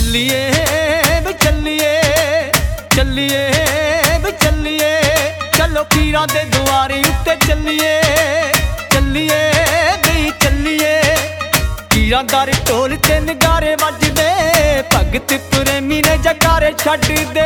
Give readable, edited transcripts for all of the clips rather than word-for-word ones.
ਚੱਲੀਏ ਵੇ ਚੱਲੀਏ, ਚੱਲੀਏ ਵੇ ਚੱਲੀਏ, ਚਲੋ ਪੀਰਾਂ ਦੇ ਦੁਆਰੇ ਉੱਤੇ ਚੱਲੀਏ, ਚੱਲੀਏ ਵੀ ਚੱਲੀਏ। ਪੀਰਾਂ ਦਾ ਢੋਲ ਤੇ ਨਗਾਰੇ ਵੱਜਦੇ, ਭਗਤ ਪ੍ਰੇਮੀ ਨੇ ਜਕਾਰੇ ਛੱਡਦੇ।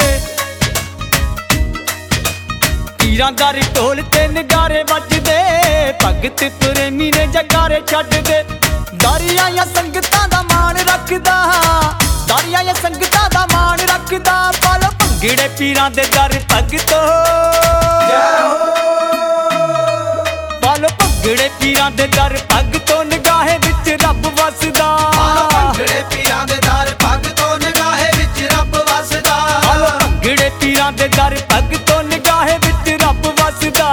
ਪੀਰਾਂ ਦਾ ਢੋਲ ਤੇ ਨਗਾਰੇ ਵੱਜਦੇ, ਭਗਤ ਪ੍ਰੇਮੀ ਨੇ ਜਕਾਰੇ ਛੱਡਦੇ। ਦਾਰੀਆਂ ਸੰਗਤਾਂ ਦਾ ਮਾਣ ਰੱਖਦਾ, ਦਾਰੀਆਂ ਸੰਗਤਾਂ ਦਾ ਮਾਣ ਰੱਖਦਾ, ਪਾਲੋ ਭੰਗੜੇ ਪੀਰਾਂ ਦੇ ਦਰ ਭਗਤੋ, ਪਾਲੋ ਭੰਗੜੇ ਪੀਰਾਂ ਦੇ ਦਰ ਭਗਤੋ, ਨਿਗਾਹੇ ਵਿੱਚ ਰੱਬ ਵਸਦਾ। ਪਾਲੋ ਭੰਗੜੇ ਪੀਰਾਂ ਦੇ ਦਰ ਭਗਤੋ, ਨਿਗਾਹੇ ਵਿੱਚ ਰੱਬ ਵਸਦਾ। ਪਾਲੋ ਭੰਗੜੇ ਪੀਰਾਂ ਦੇ ਦਰ ਭਗਤੋ, ਨਿਗਾਹੇ ਵਿੱਚ ਰੱਬ ਵਸਦਾ।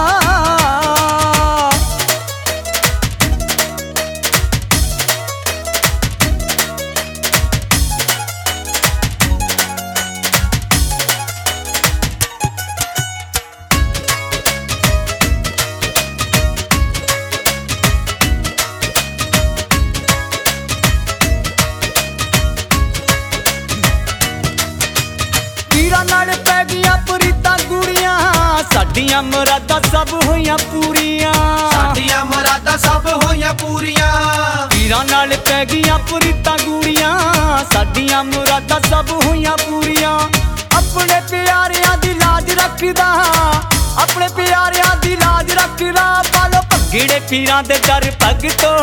ਪੀਰਾਂ ਨਾਲ ਪੈ ਗਈਆਂ ਪ੍ਰੀਤਾਂ ਗੂੜੀਆਂ, ਸਾਡੀਆਂ ਮੁਰਾਦਾਂ ਸਭ ਹੋਈਆਂ ਪੂਰੀਆਂ, ਸਾਡੀਆਂ ਮੁਰਾਦਾਂ ਸਭ ਹੋਈਆਂ ਪੂਰੀਆਂ। ਪੀਰਾਂ ਨਾਲ ਪੈ ਗਈਆਂ ਪ੍ਰੀਤਾਂ ਗੂੜੀਆਂ, ਸਾਡੀਆਂ ਮੁਰਾਦਾਂ ਸਭ ਹੋਈਆਂ ਪੂਰੀਆਂ। ਆਪਣੇ ਪਿਆਰਿਆਂ ਦੀ ਲਾਜ ਰੱਖਦਾ, ਆਪਣੇ ਪਿਆਰਿਆਂ ਦੀ ਲਾਜ ਰੱਖਦਾ, ਪਾਲੋ ਭੰਗੜੇ ਪੀਰਾਂ ਦੇ ਦਰ ਭਗਤੋ,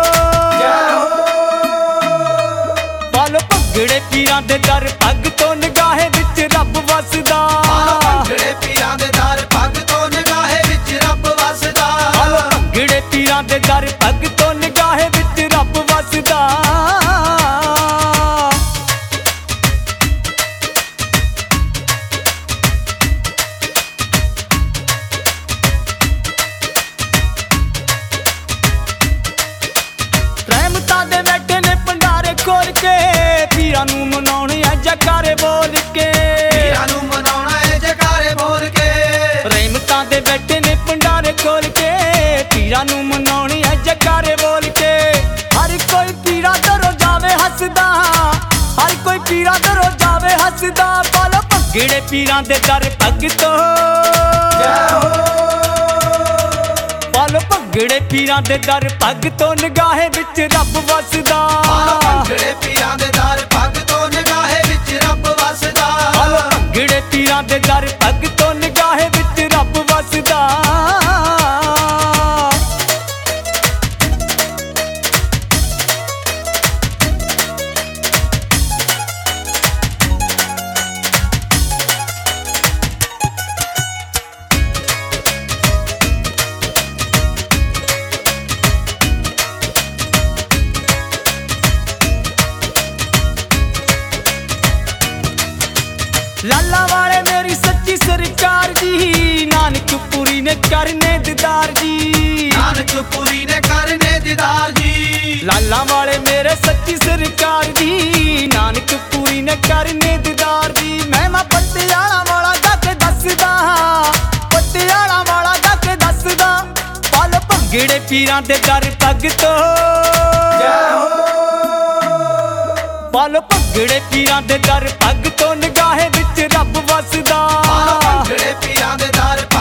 ਪਾਲੋ ਭੰਗੜੇ ਪੀਰਾਂ ਦੇ ਦਰ ਭਗਤੋ, ਨਿਗਾਹੇ ਵਿੱਚ ਰੱਬ ਵਸਦਾ। ਪਾਲੋ ਭੰਗੜੇ ਪੀਰਾਂ ਦੇ ਦਰ ਭਗਤੋ, ਨਿਗਾਹੇ ਵਿੱਚ ਰੱਬ ਵਸਦਾ। ਪਾਲੋ ਭੰਗੜੇ ਪੀਰਾਂ ਦੇ ਦਰ ਭਗਤੋ, ਨਿਗਾਹੇ ਵਿੱਚ ਰੱਬ ਵਸਦਾ। ਰਹਿਮਤਾਂ ਦੇ ਬੈਠੇ ਨੇ ਭੰਡਾਰੇ ਖੋਲ ਕੇ, ਪੀਰਾਂ ਨੂੰ ਮਨਾਉਣੇ ਆ ਜਕਾਰੇ ਬੋਲ ਕੇ, ਪੀਰਾਂ ਨੂੰ ਮਨਾਉਣਾ ਏ ਜਕਾਰੇ ਬੋਲ ਕੇ। ਰਹਿਮਤਾਂ ਦੇ ਬੈਠੇ ਨੇ ਭੰਡਾਰੇ ਖੋਲ ਕੇ, ਪੀਰਾਂ ਨੂੰ ਮਨਾਉਣੇ ਆ ਜਕਾਰੇ ਬੋਲ ਕੇ। ਹਰ ਕੋਈ ਪੀਰਾਂ ਦਰੋਂ ਜਾਵੇ ਹੱਸਦਾ, ਹਰ ਕੋਈ ਪੀਰਾਂ ਦਰੋਂ ਜਾਵੇ ਹੱਸਦਾ, ਪਾਲੋ ਭੰਗੜੇ ਪੀਰਾਂ ਦੇ ਦਰ ਭਗਤੋ, ਪਾਲੋ ਭੰਗੜੇ ਪੀਰਾਂ ਦੇ ਦਰ ਭਗਤੋ, ਨਿਗਾਹੇ ਵਿੱਚ ਰੱਬ ਵਸਦਾ। ਪਾਲੋ ਭੰਗੜੇ ਪੀਰਾਂ ਦੇ ਦਰ ਭਗਤੋ, ਨਿਗਾਹੇ ਵਿੱਚ ਰੱਬ ਵਸਦਾ। ਪਾਲੋ ਭੰਗੜੇ ਪੀਰਾਂ ਦੇ ਦਰ ਭਗਤੋ, ਨਿਗਾਹੇ ਵਿੱਚ ਰੱਬ ਵਸਦਾ। ਲਾਲਾ ਵਾਲੇ ਮੇਰੀ ਸੱਚੀ ਸਰਕਾਰ ਜੀ, ਨਾਨਕਪੁਰੀ ਨੇ ਕਰਨੇ ਦੀਦਾਰ ਜੀ, ਨਾਨਕਪੁਰੀ ਨੇ ਕਰਨੇ ਦੀਦਾਰ ਜੀ। ਲਾਲਾ ਵਾਲੇ ਮੇਰੇ ਸੱਚੀ ਸਰਕਾਰ ਜੀ, ਨਾਨਕਪੁਰੀ ਨੇ ਕਰਨੇ ਦੀਦਾਰ ਜੀ। ਮਹਿਮਾ ਪਟਿਆਲਾ ਵਾਲਾ ਜਾ ਕੇ ਦੱਸਦਾ, ਪਟਿਆਲਾ ਵਾਲਾ ਜਾ ਕੇ ਦੱਸਦਾ, ਪਾਲੋ ਭੰਗੜੇ ਪੀਰਾਂ ਦੇ ਦਰ ਭਗਤੋ, ਪਾਲੋ ਭੰਗੜੇ ਪੀਰਾਂ ਦੇ ਦਰ ਭਗਤੋ, ਨਿਗਾਹੇ ਵਿੱਚ ਰੱਬ ਵਸਦਾ। ਪਾਲੋ ਭੰਗੜੇ ਪੀਰਾਂ ਦੇ ਦਰ